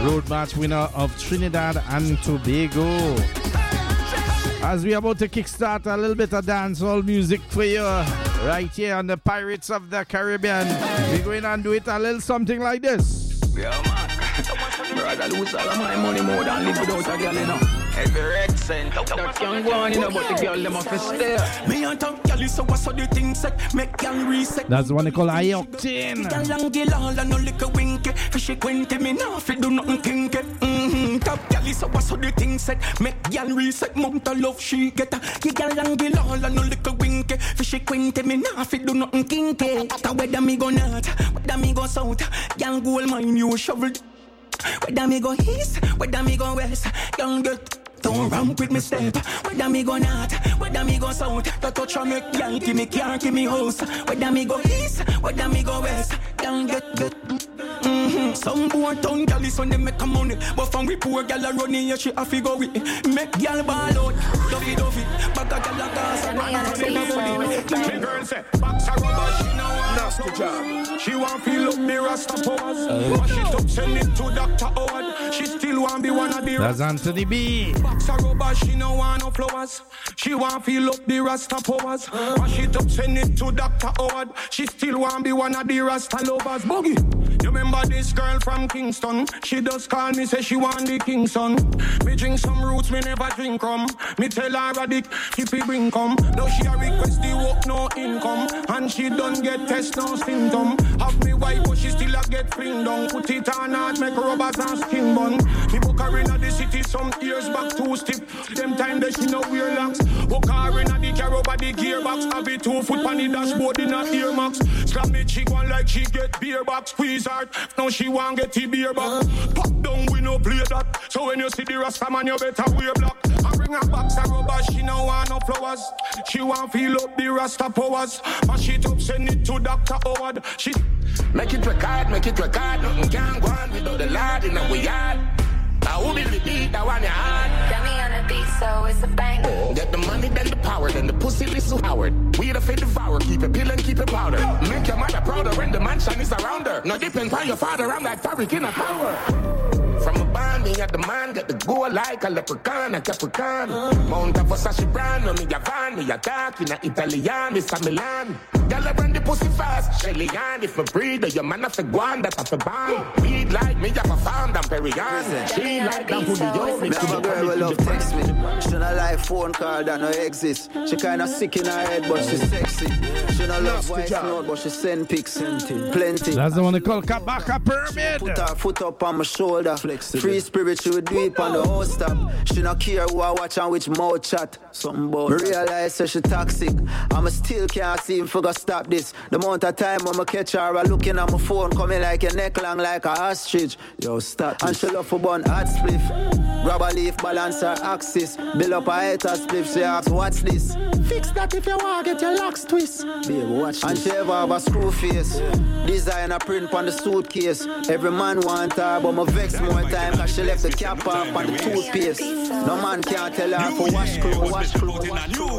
Road March winner of Trinidad and Tobago. As we are about to kickstart a little bit of dancehall music for you right here on the Pirates of the Caribbean, we're going to do it a little something like this. Yeah, man. Brother, lose all of my money more than live without a girl, you know. Every red cent, that can't go on, you know, but the girl, them have to stay. Me and talk, girl, so what's all the things set, make girl reset. That's the one they call High Octane. Girl, and girl, all and no liquor winky. Fishy quinty, me now, if you do nothing kinky. Top girl, so what's all the things set, make girl reset. Mount of love, she get a. Girl, and girl, all and no liquor winky. Fishy quinty, me now, if you do nothing kinky. Whether me go north, whether me go south, girl, gold mine, you shovel. Whether me go east, whether me go west, young girl, don't ramp with me step. Whether me go north, whether me go south, the touch of me can't give me car, give me house. Whether me go east, whether me go west, young girl, Some poor town girl is when they make a money, but from we poor girl a running, yeah she have to go with it. Make girl ball out, Duffy, back a girl a gas and the girl say, box a rubber, she no want nasty job. She want feel up the Rasta pose. Wash it up, send it to Dr. Howard. She still want be one of the That's Anthony B. Box a rubber, she no want no flowers. She want feel up the Rasta powers. Wash it up, send it to Dr. Howard. She still want be one of the Rasta lovers. Boogie, you remember this girl from Kingston? She does call me, say she want the Kingston. Me drink some roots, me never drink rum. Me tell her a dick, if he bring come. Now she a request the work, no income. And she don't get test, no symptom. Have me white, but she still a get fling down. Put it on hard, make rubbers and skin bun. Me book her in the city some years back, two step. Them time that she no wear locks. Book her in the car over the gearbox. Have it 2 foot on the dashboard in a earmax. Slap me cheek one like she get beer box. Squeeze her, now she want get the beer box. Pop down, we no play that. So when you see the Rasta man, you better wear black. I bring her box of rubber, she no want no flowers. She want feel up the Rasta powers. Mash it up, send it to Dr. Howard. She make it record, make it record. Nothing can go on without the Lord in our yard. Now who will the beat, that one you hard. Dummy on the beat, so it's a banger. Get the money, then the power, then the pussy is so Howard. We the fit devour, keep it pill and keep it powder. Make your mother prouder when the mansion is around her. Now depend on your father, I'm like fabric in a power. From a band, me at the man, get the go like a leprechaun, a Capricorn. Mount of Versace brand, no me a van, me a dark in a Italian, Miss Milan. Girl, I run the pussy fast, Shelly Ann. If me breed, or your man have to go on, that have to bang. Weed like me, have a found, I'm Perrier. She like that Julio, me a girl will love text me. She not like phone call that no exist. She kinda sick in her head, but she's sexy. She not love voice note, but she send pics, plenty. That's the one they call Kabaka Pyramid. Put her foot up on my shoulder. Free spirit, she would do it on the whole stop. She not care who I watch and which mouth chat. Something about me realize that she toxic. I'ma still can't seem to stop this. The amount of time I'ma catch her looking at my phone, coming like a neck long like a ostrich. Yo, stop. And she love for bun hot spliff. Grab a leaf, balance her axis. Build up a hater spliff, she asks, what's this? Fix that if you want, get your locks twist. Baby, watch and this. She ever have a screw face. Design a print on the suitcase. Every man want her, but my vex more time cause she left the cap off on the toothpaste. No man can't tell her for wash clothes, wash clothes.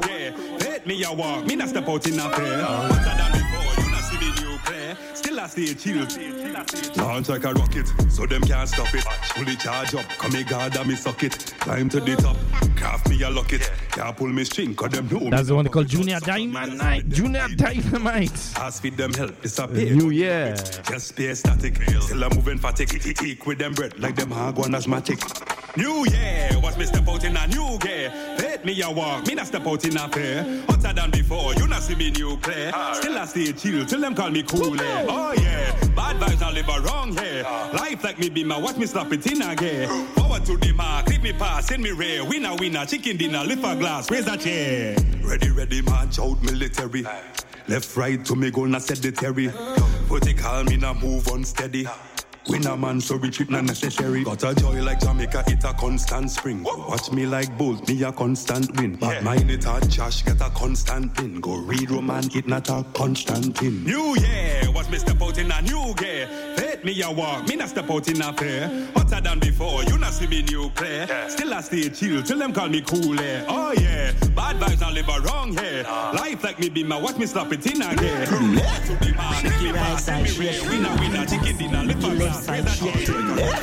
Let me a walk, me not step out in a prayer. Better than before, you not see me new clear. Still I stay chill. Launch like a rocket, so them can't stop it. Fully charge up, come me guard and me suck it. Climb to the top, craft me a lock it. Can't pull me string, cause them know. That's the one called Junior Dynamite. Junior Dynamite. Ask feed them help, disappear. New Year. Just stay static, still I'm moving fatigue. Eat with them bread like them hard one asthmatic. New Year, watch me step out in a new gear. Let me a walk, me not step out in a fair. Hotter than before, you not see me new clear. Still I stay chill, till them call me cool. Oh yeah, bad vibes I live around here. Life like me be my watch me slap it in a gear. Forward to the mark, leave me pass, send me rare. Winner, chicken dinner, lift a glass, raise a chair. Ready, march out military. Left, right to me gonna sedentary. Vertical, me na move unsteady. Win a man, so retreat not necessary. Got a joy like Jamaica, it a constant spring. Watch me like Bolt, me a constant win. But mine it a Josh, get a constant pin. Go read Roman, it not a constant pin. New Year, watch me step out in a new gear. Let me a walk, me not step out in a fair. Hotter than before, you not see me new clear. Still I stay chill, till them call me cool. Oh yeah, bad vibes I live around here. Life like me be my watch me slap it in a gear. Forward to the man, me pass, me rare. Winner, chicken dinner, lift a glass. So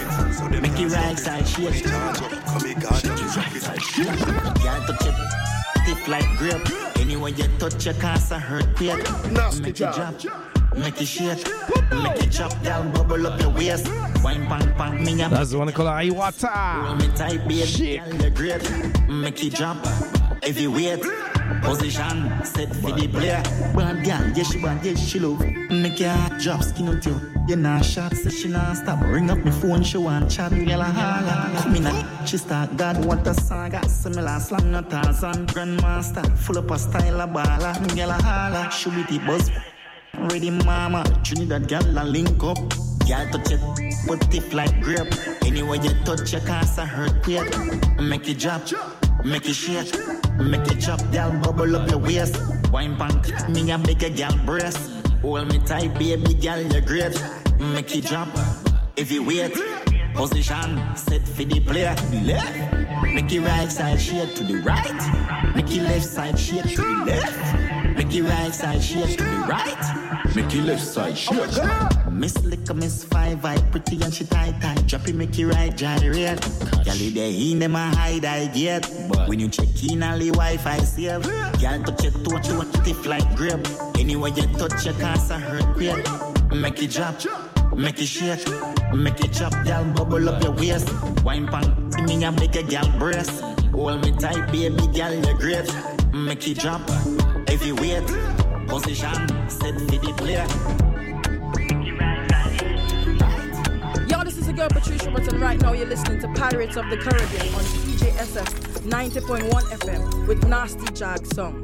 so them make it right side shake. Come here, God, Girl, touch it stiff like grape. Anywhere you touch your cancer hurt quick. Make it drop, make it shake, make it chop down, bubble up your waist. Wine pang pang, me that's the one called Iwata. roll me tight, baby, girl, you're great. Make it drop, heavy weight. Position, set for the player. Bad girl, yes she bad, yes she love. Make your heart drop, skin out you. You nah shot, say she nah stop. Ring up my phone, she want chat. Girl a holla, come in and she start. God what a song, got similar slang, not Tarzan. Grandmaster, full up a style of baller. Girl a holla, she with the buzz. Ready mama, Trinidad girl a link up. Girl touch it, put it like grape. Anywhere you touch your cancer hurt quick. Make it drop, make it shake. Make it chop, girl, bubble up your waist. Wine punk, me a make a girl breast. Hold me tight, baby, girl, you're great. Make it drop, heavy weight. Position, set for the player. Left, make it right side shake to the right. Make it left side shake to the left. Make it right side shake to the right. Make it left side shake. Miss Liquor, Miss Five, I pretty and she tight. Drop it, make it right, gyrate. Girl, you there in them a hide, I get. When you check in, all the Wi-Fi save. Girl, touch it, touch it, stiff like grape. Anywhere you touch your cancer hurt quick. Make it drop, make it shake, make it chop, girl, bubble up your waist. Wine pan, see me a make a girl breast. Hold me tight, baby, girl, you're great. Make it drop, heavy weight. Position, set for the player. This is a girl Patricia Button. Right now you're listening to Pirates of the Caribbean on CJSF 90.1 FM with Nasty Jag song.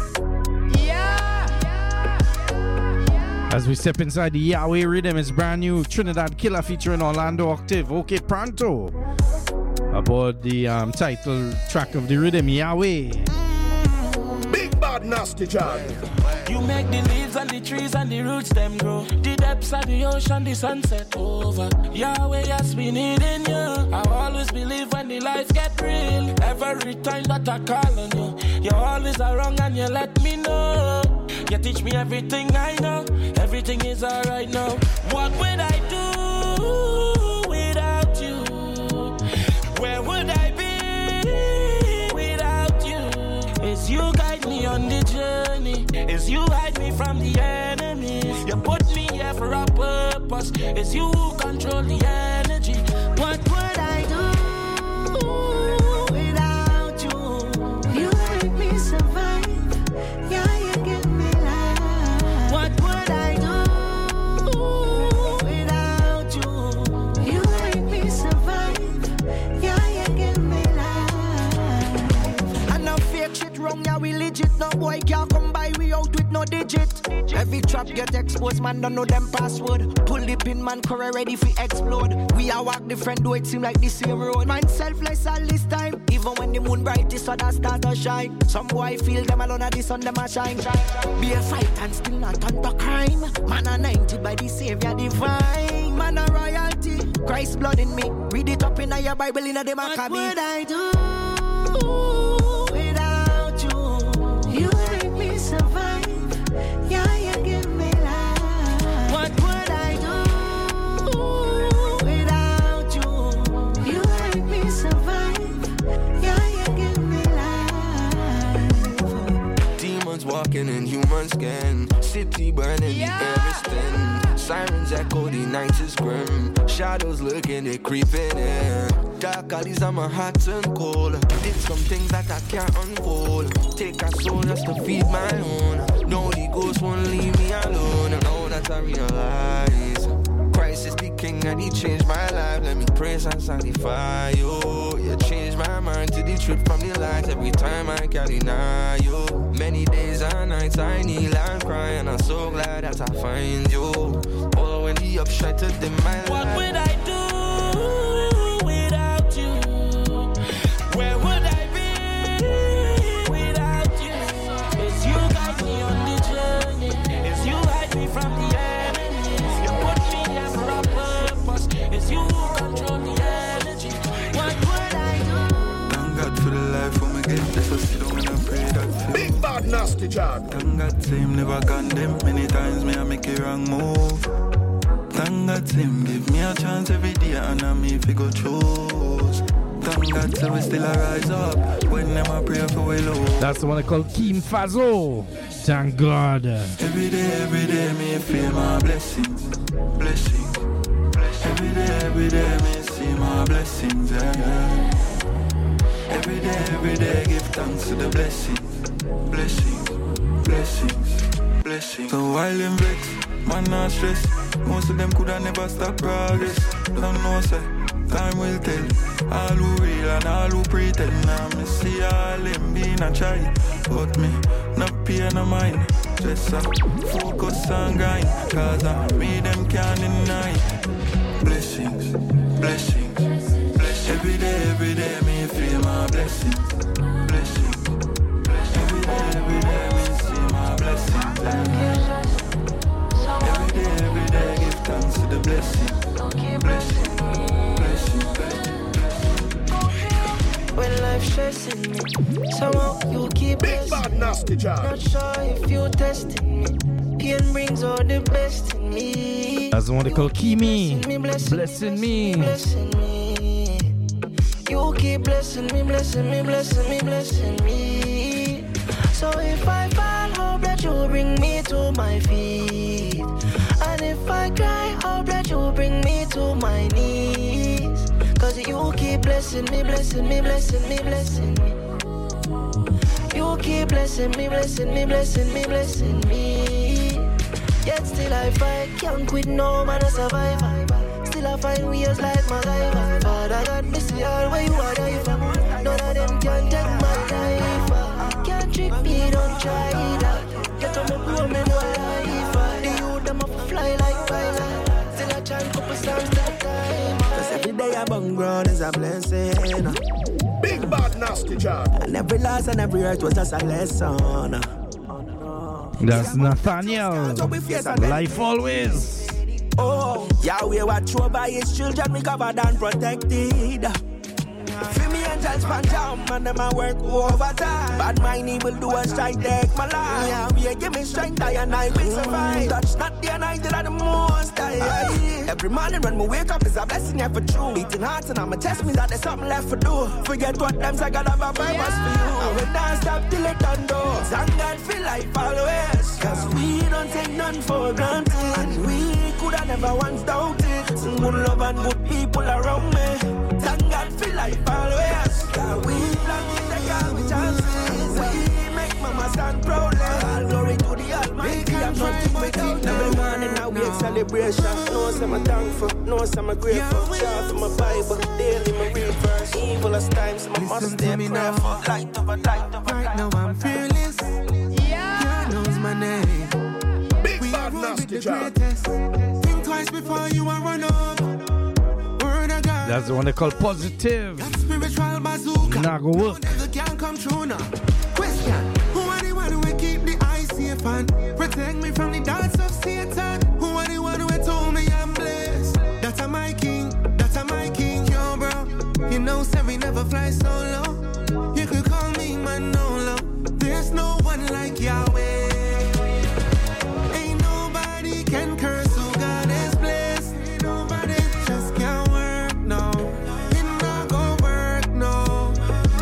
As we step inside the Yahweh rhythm, it's brand new Trinidad Killer featuring Orlando Octave. Okay, pronto. About the title track of the rhythm, Yahweh. Big bad Nasty Jag. You make the leaves and the trees and the roots them grow. The depths of the ocean, the sunset over. Yahweh has been needing you. I always believe when the life get real. Every time that I call on you, you're always around and you let me know. You teach me everything I know. Everything is alright now. What would I do without you? Where would I be without you? It's you guide me on the journey. It's you hide me from the enemies. You put me here for a purpose. It's you who control the energy. What would I do without you? You make me survive. Yeah, you give me life. What would I do without you? You make me survive. Yeah, you give me life. And no fake shit wrong, yeah, we legit. No boy can't come by, we out with no digit. Every trap get exposed, man, don't know them password. Pull the pin, man, career ready for explode. We are walk different, though it seem like the same road. Man, selfless all this time. Even when the moon bright, is so that start to shine. Some boy feel them alone at the sun, them a shine. Be a fight and still not under crime. Man, a 90 by the Savior divine. Man, a royalty, Christ's blood in me. Read it up in your Bible, in a the Maccabee. What would I do without you? You make me survive. Yeah, you give me life. What would I do without you? You make me survive. Yeah, you give me life. Demons walking in human skin. City burning, the air is thin. Sirens echo, the night is grim. Shadows lurking, they creeping in. Dark alleys and my heart turn cold. Did some things that I can't unfold. Take a soul just to feed my own. No, the ghost won't leave me alone. And now that I realize Christ is the king and he changed my life. Let me praise and sanctify you. You changed my mind to the truth from the light. Every time I can't deny you. Many days and nights I kneel and cry. And I'm so glad that I find you. Oh, when the upshot to dim my life. What would I do without you? Where would I be without you? It's you guide me on the journey. It's you hide me from the enemies. You put me here for a purpose. It's you who control the energy. What would I do? Thank God for the life when we get this. So sit down and I pray that feel. Big bad Nasty Jag. Thank God same never condemn. Many times me I make a wrong move. Thank God Slim give me a chance every day and I'm me fi go choose. Thank God so we still a rise up when them a pray for we low. That's the one I call Keem Fazo. Thank God. Every day me feel my blessings. Every day me see my blessings. Yeah. Every day give thanks to the blessings. So while them vex, man not stress. Most of them coulda never stop progress. Don't know say, time will tell. All who real and all who pretend. Now me see all them being a try. But me, no pay no mind. Just focus and grind. Cause me them can't deny. Blessings. Every day me feel my blessings. Every day me see my blessings. Every day give thanks to the blessing. When life stressing me, somehow you keep big bad nasty job. Not sure if you testing me. Pain brings all the best in me. That's the one they call Kimi. Blessing me. You keep blessing me. So if I fall, hope that you bring me to my feet. And if I cry, hope that you bring me to my knees. Cause you keep blessing me. You keep blessing me. Yet still I fight, can't quit, no man a survivor. Still I find ways like MacGyver. Father God, me see all where you are diver. None of them can take my life. Can't trick me, don't try that. Get on my blow, me no life. The youth them up fly like pilot. Still I chant couple songs that time. Cause every day I bung ground is a blessing. Big bad nasty job. And every loss and every hurt was just a lesson. That's Nathaniel. Life always. Oh, Yahweh watch over his children, we covered and protected. Feel me angels pan down, man, them a work overtime. Bad mind evil do a strike, take my life. Yahweh give me strength, I and I will survive. Touch not the anointed of the most high. Every morning when we wake up is a blessing, yeah, for true. Beating hearts and I'ma test me that there's something left to do. Forget what them say, God have a purpose for you. I will not stop till it done do. Thank God feel life always. Cause we don't take none for granted. And we coulda never once doubted. Some good love and good people around me. Thank God feel life always. Cause we long in the car with chances. We make mama stand proudly. All glory to the Almighty. I'm nothing without them. Every morning now we celebration. No some I'm thankful, no some I'm grateful. Shout for my Bible, daily my read verse. Evil as times, my must stay prayerful. Light over. Right now I'm fearless. Yeah, God knows my name. Big bad nasty job. Think twice before you are run up. Word of God. That's the one they call positive. That spiritual bazooka. Not gonna work. Never can come true now. Question: who are the one who will keep the eyes safe and protect me from the darts of Satan? Who are the one who told me I'm blessed? That's a my king, yo bro. You know, say we never fly so low. You could call me Manolo. There's no one like Yahweh. Ain't nobody can curse who God has blessed. Ain't nobody just can't work, no. It not gonna work, no.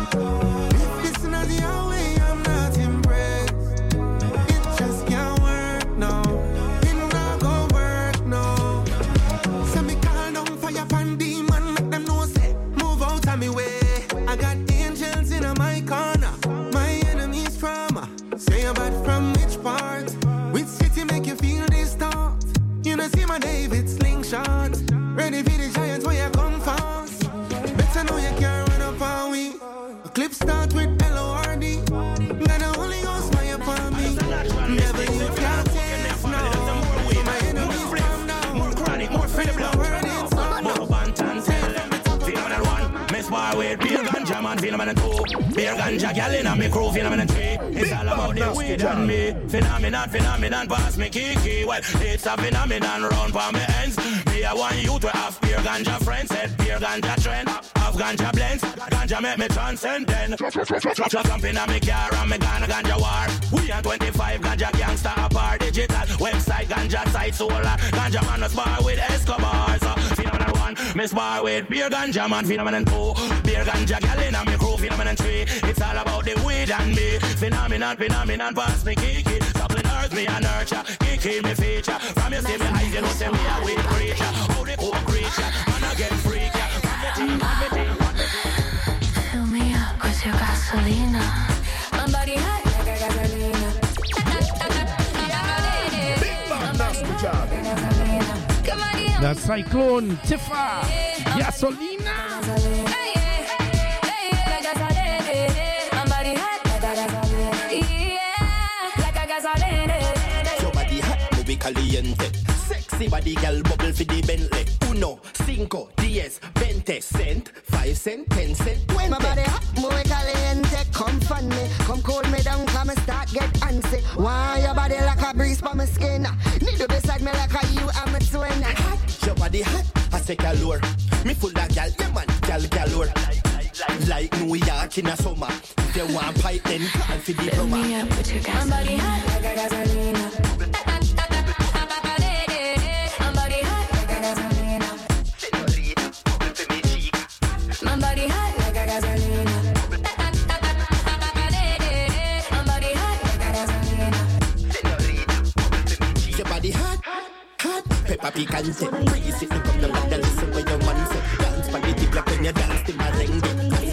If this not Yahweh, I'm not impressed. It just can't work, no. It not gonna work, no. So me call down fire pan demon, make them know say move out of me way. I got angels in my corner. My enemies from say about from which part? Which city make you feel this thought? You know see my David slingshot. Ready for the giants where you come fast. Better know you can't run up on we. A clip start with L-O-R-D. Gonna only go smile upon me. Never you can't taste no. So my enemies come down. More chronic, more freedom. More bantan, tell them. Phenomenal one. Miss Bar with beer ganja man, phenomenal two. Beer ganja gal in a me crew, phenomenal three. It's all about the weed and me. Phenomenon, pass me kiki. Well, it's a phenomenon round for me ends. Me I want you to have beer ganja friends. Said beer ganja trend. Have ganja blends. Ganja make me transcendent. Jumping on me car and me gonna ganja war. We are 25 ganja gangsta apart. Digital website, ganja site, solar. Ganja man was bar with Escobar. So phenomenon 1, miss bar with beer ganja man. Phenomenon 2, beer ganja gal in a me crew. Phenomenon 3, it's all about the weed and me. Phenomenon, pass me kiki. Suppling earth me and nurture. Kiki me feature. From you see me eyes, you know say me a weed creature. How the cool creature, man I get freak. Fill me up with your gasolina. My body hot like a gasolina. That's Cyclone, Tifa, Gasolina. My body hot like a gasolina. Yeah, like a gasolina. Your body hot, muy caliente. Sexy body girl bubble for the Bentley. 1, 5, 10, 20 cent, 5 cent, 10 cent, 20. My body hot, muy caliente. Come fun me, come cool me down, come start get antsy. Why your body like a breeze for my skin? Need to beside me like a you and my twin. Your body hot, I say galore. Me full of gal, yeah man, gal galore. Like New York in a summer. If you want pipe, then call for the plumber. My body hot like a gasolina. My body hot like a gasolina. My body hot like a gasolina. My body hot like a gasolina. Your body hot, hot. Peppa picante. Breeze it, come down and listen when your man say. Dance by the tip like when you dance to merengue.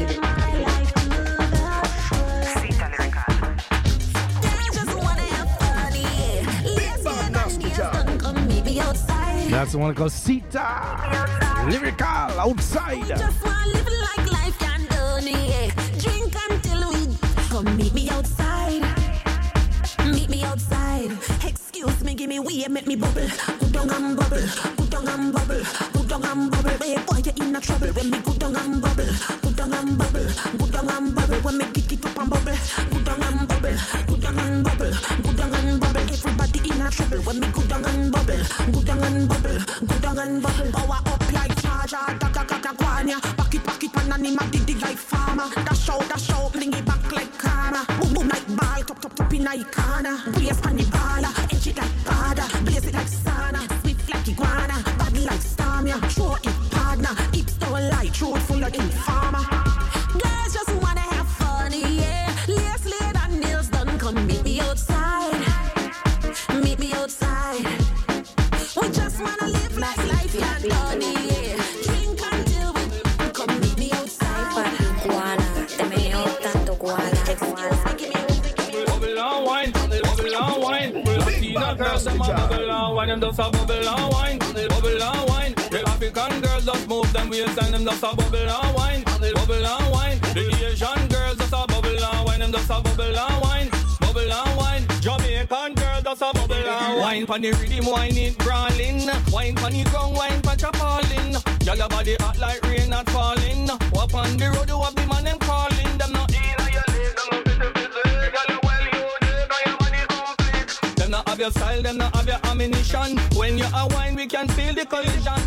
That's the one called Sita. Lyrical outside. We just want to live like life can do me. Drink until we come meet me outside. Meet me outside. Excuse me, give me way, make me bubble. Go down and bubble. Go down and bubble. Go down and bubble. Hey boy, you're in a trouble when me go down and bubble. Go down and bubble. Go down and bubble. When me kick it up and bubble. Go down and bubble. Go down and bubble. Go down and bubble. Everybody in a trouble when me go down and bubble. Go down and bubble. Go down and bubble. Power up like charger. Guanya. Pack it, pananima did it like farmer. Dash out, bring it back like karma. Boom, boom like ball. Top in a corner. Brace on the baller. Edge it like Prada. Blaze it like sauna. Swift like iguana. Body like Stamia. Throw it partner. Hips don't lie. Throw it full of informer. Girls just wanna have fun, yeah. Lace laid and nails done. Come meet me outside. Meet me outside. We just wanna live like life can done, yeah. Drink until we come meet me outside. Guana, te meneo tanto guana. Bubble and wine, Latina girls, them a bubble and wine, them just a bubble and wine, bubble and wine. The African girls just move them waist and them just a bubble and wine, bubble and wine. The Asian girls just a bubble and wine, them just a bubble and wine, bubble and wine. Jamaican girls just a bubble and wine. Pon the rhythm, wine it brawling, wine pon the ground, wine pon chapalin. Y'all your body hot like rain not falling. Up on the road, you have the man them calling. Them not in your leg, them not in the business. Girl, you well you dig, and your money complete. Them not have your style, them not have your ammunition. When you are wine, we can feel the collision.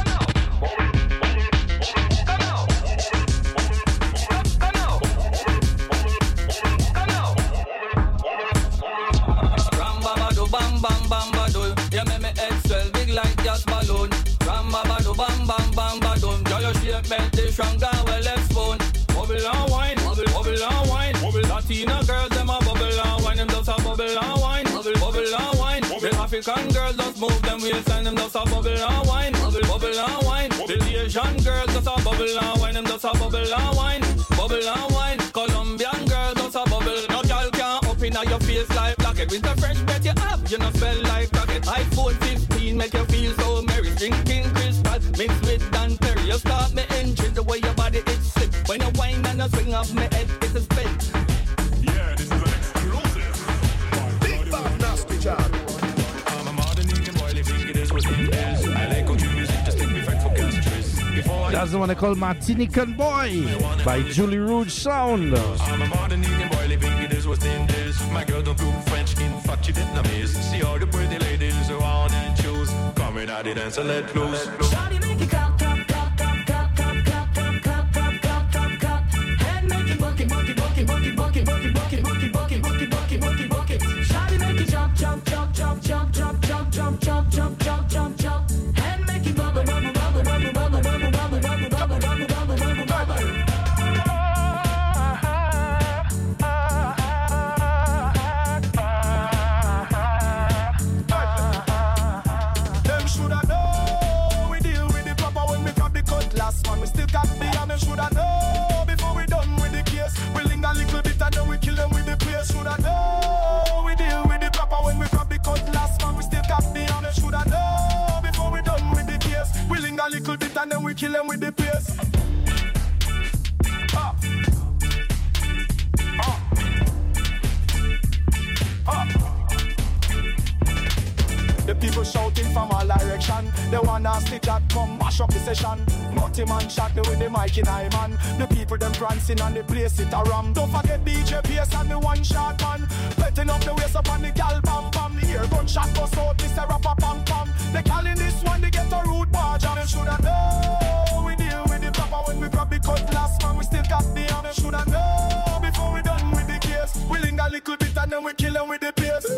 Bam bam bam badoo, you make me head swell big like gas balloon. Ram babadoo bam bam bam badoo, girl your shape melt the stronger well exposed. Bubble and wine, bubble and wine. Latina girls them a bubble and wine, them just a bubble and wine, bubble and wine. The African girls just move them waist and them just a bubble and wine, bubble and wine. The Asian girls just a bubble and wine, them just a bubble and wine, bubble and wine. Colombian girls just a bubble. No girl can't up inna your face like blackhead. With the fresh breath you have, you know smell like rocket. iPhone 15 make you feel so merry. Drinking crystal mixed with Dan Perry. You start me engine the way your body it slip. When you wind and you swing up me head, it's a spin. Yeah, this is an exclusive. Big Bad Nasty Job. I'm a modern Indian boy living it is what it is. I like country music, just take me back for castries. That's the one they call Martinican Boy by Julie Rouge Sound. I'm a modern Indian boy living it is what it is. My girl don't do French, in fact she Vietnamese. See all the pretty ladies around and choose. Coming out the dance and let loose. Shawty make it clap, clap, clap, clap, clap, clap, clap, clap, clap, clap, kill them with the pace. The people shouting from all direction. They wanna stitch up, come mash up the session. Multi-man shot me with the mic in high man. The people them prancing and the place it a ram. Don't forget DJ PS and the one shot man. Petting up the waist up on the gal bam bam. The ear gunshot goes out, Mr. Rapper pam pam. They calling this one, they get a root barge. And they shoulda know we deal with the proper when we grab the cutlass man. We still got the arm. They shoulda know before we done with the case. We linger a little bit and then we kill them with the pace.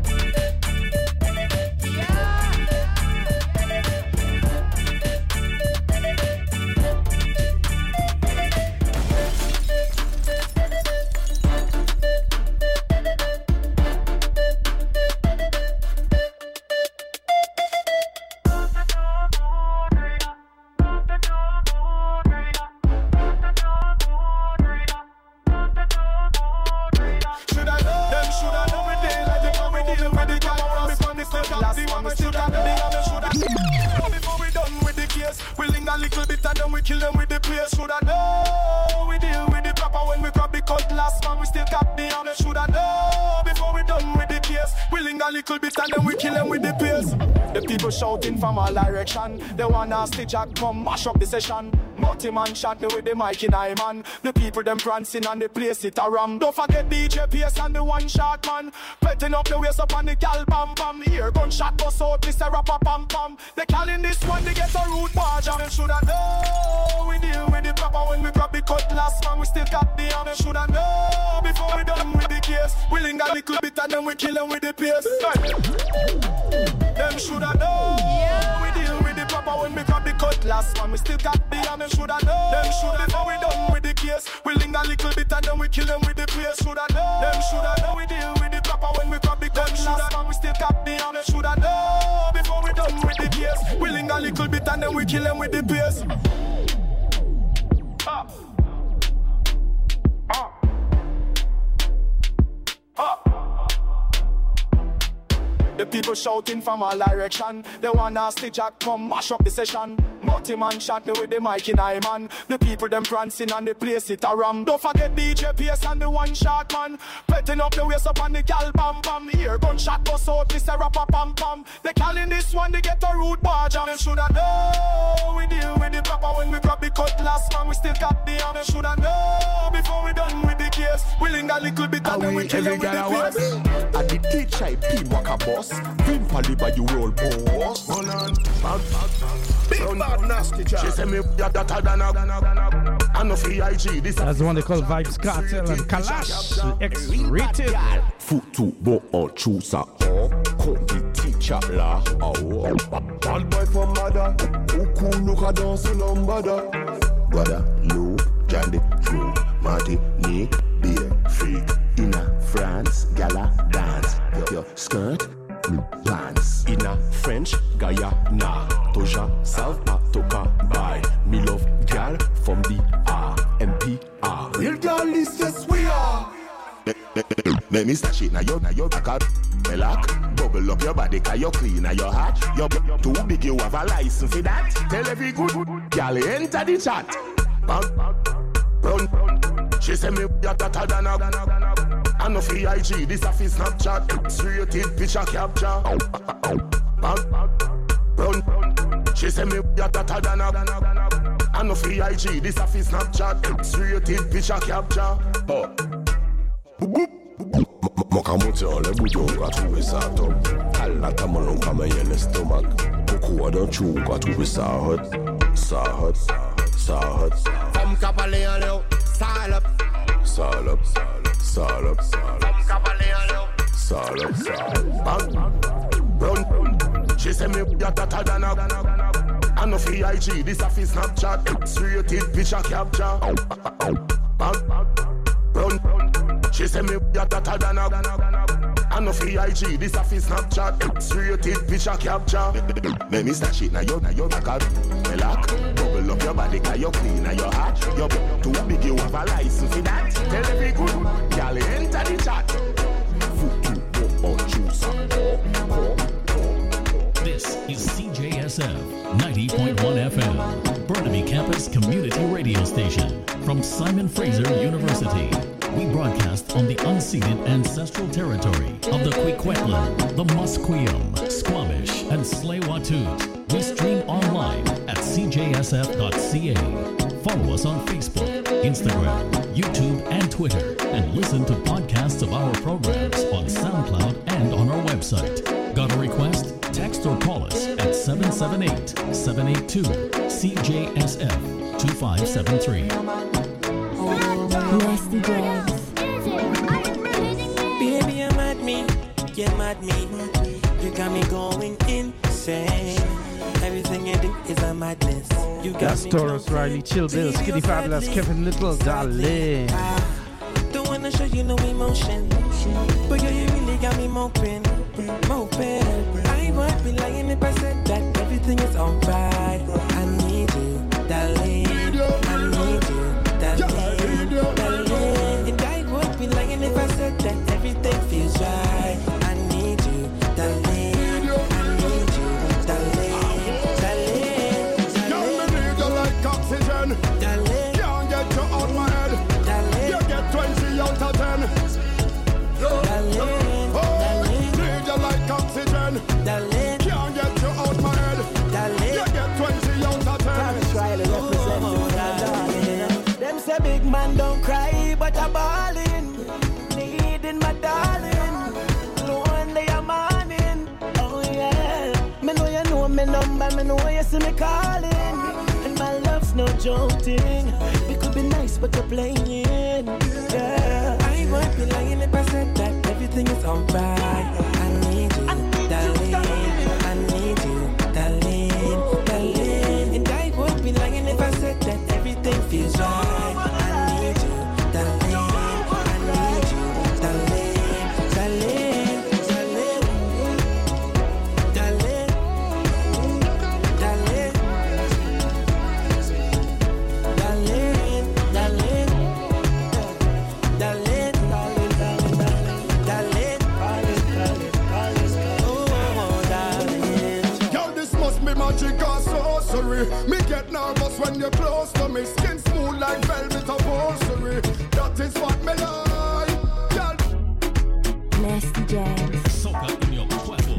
We linger a little bit and then we kill them with the pace. Shoulda know we deal with the proper when we grab the cutlass man. We still got the arm. Shoulda know before we done with the case. We linger a little bit and then we kill them with the pace. The people shouting from all direction. They wanna stitch up, come mash up the session. Multi-man shot me with the mic in high man. The people them prancing and the place it a ram. Don't forget DJ PS and the one shot man. Petting up the waist up on the gal bam bam. Ear gunshot goes out, Mr. Rapper pam pam. They calling this one, they get a root barge. And they shoulda know we deal with the proper when we grab the cutlass man. We still got the arm. They shoulda know before we done with the case. We linger a little bit and then we kill them with the pace. Them shoulda know we deal with the proper when we grab the cutlass man. We still got the arm. Them shoulda know. Them shoulda know we done with the case. We linger a little bit and then we kill them with the pace. Shoulda know. Them shoulda know we deal with the proper when we grab the cutlass man. We still got the arm. Them shoulda know before we done with the case. We linger a little bit and then we kill them with the pace. The people shouting from all direction. They wanna stitch up, come mash up the session. Multi-man shot me with the mic in high man. The people them prancing and the place it a ram. Don't forget DJ PS and the one shot man. Petting up the waist up on the gal bam bam. Ear gunshot goes out, Mr. Rapper pam pam. They calling this one, they get a root barge. And they shoulda know we deal with the proper when we grab the cutlass man. We still got the arm. They shoulda know before we done with the case. We linger a little bit and then we kill them with the pace. I did teach I pin waka boss. Vim pali by you roll boss. Hold on, big bad nasty job. She say me ya data dana. I know for IG this. That's the one they call Vibes Cartel and Kalash X-rated. Foot to bo or choose a or Conti teacher la or bad boy from mother. Who cool look a dance in umbada. Brother Lou, Jandy, Drew, Marty, Nick, Beer, Freak. Inna France, gala dance. Your skirt. Pants in a French Guyana, Toja South Toka by me love gal from the RMPR. Real girl is yes we are. Let me stash it now your back. Melak, bubble up your body, cause you're clean and your heart. You're too big, you have a license for that. Tell every good gal enter the chat. Run, she say me ya tata dana. I know for IG, this a fi Snapchat. X-rated picture capture. Run, she say me ya tata dana. I know for IG, this a fi Snapchat. X-rated picture capture. Moka moto le bujo kwa tuwe sato. Kala tamalon kama yene stomach. Kuku wadon chu kwa tuwe sahot. From Kapale Leo, Salop. From Kapale Leo, Salop. Run, she say me ya tata dana. I know for IG, this a fi Snapchat. X-rated picture capture. Run, she say me ya tata dana. I know for IG, this a fi Snapchat. X-rated picture capture. Let me stash it now your back. Melak, bubble up your body, cause you're clean and your heart. You're too big, you have a license for that. Tell every good gal enter the chat. Foot to or choose. This is CJSF 90.1 FM, Burnaby community radio station from Simon Fraser University. We broadcast on the unceded ancestral territory of the Kwikwetlan, the Musqueam, Squamish, and Tsleil-Waututh. We stream online at cjsf.ca. Follow us on Facebook, Instagram, YouTube, and Twitter, and listen to podcasts of our programs on SoundCloud and on our website. Got a request? Text or call us at 778-782-CJSF-2573. Nasty Jags. Baby, you're mad me. You got me going insane. Everything you do is a madness. You got That's Taurus Riley, Chill Bill, Skinny Fabulous, Kevin Little, darling. Don't wanna show you no emotion, but you really got me moping. I won't be lying if I said that everything is alright. I need you, darling. I need you, darling. And I won't be lying if I said that everything feels right. I need you, darling. Oxygen, darling. Can't get you out my head, darling. You get 20 out of 10, darling. Oh, need you like oxygen, darling. Can't get you out my head, darling. You get 20 out of 10. Them say big man don't cry, but I'm balling, needing my darling. Lonely I'm morning, oh yeah. Me know you know me number, me know you see me calling. My love's no joking. We could be nice, but you're playing. Yeah. I won't be lying if I said that everything is alright. I need you, darling. I need you, darling. And I won't be lying if I said that everything feels right. I need you, darling. I need you, darling. Magic or sorcery. Me get nervous when you're close to me. Skin smooth like velvet upholstery. That is what me like. Girl. Nasty Jags. Soca in your cuerpo.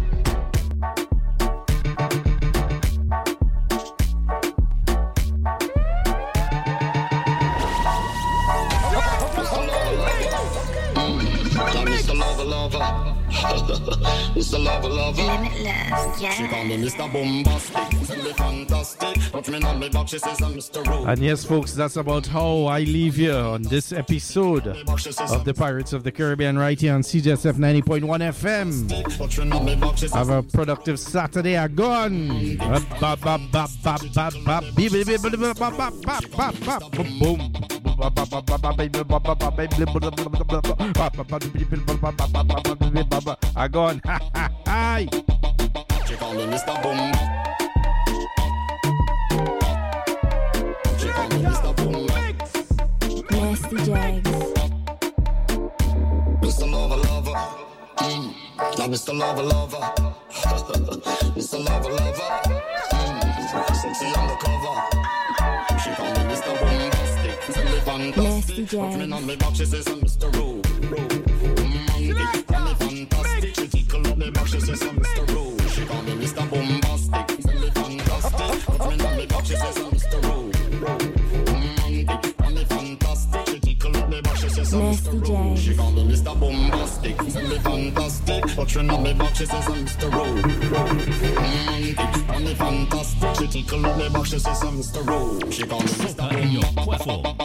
Mr. Lover. Mr. Lover. Limitless, yeah. She call me Mr. Bombastic. Tell me fantastic. Put me on me back, she says I'm Mr. Rowe. And yes, folks, that's about how I leave you on this episode of the Pirates of the Caribbean right here on CJSF 90.1 FM. Have a productive Saturday. I'm gone. Boom. I gone. Hi. She call me Mr. Boom. She call me Mr. Boom. Nasty Jags. Mr. Lover. Now Mr. Lover. Mr. Lover. Sexy on the cover. She call me Mr. Bombastic. Tell me fantastic. Put me on me back, she says I'm Mr. Rowe. Call me fantastic. She tickle up me back, she says I'm Mr. Rowe. She call me Mr. Bombastic. Tell me fantastic. Put me on me back, she says I'm Mr. Rowe. Call me fantastic. She tickle up me back, she says I'm Mr. Rowe. She call me Mr. Bombastic. Tell me fantastic. Put me on me back, she says I'm Mr. Rowe. Call me fantastic. She tickle up me back, she says I'm Mr. Rowe. She call me Mr. Bombastic.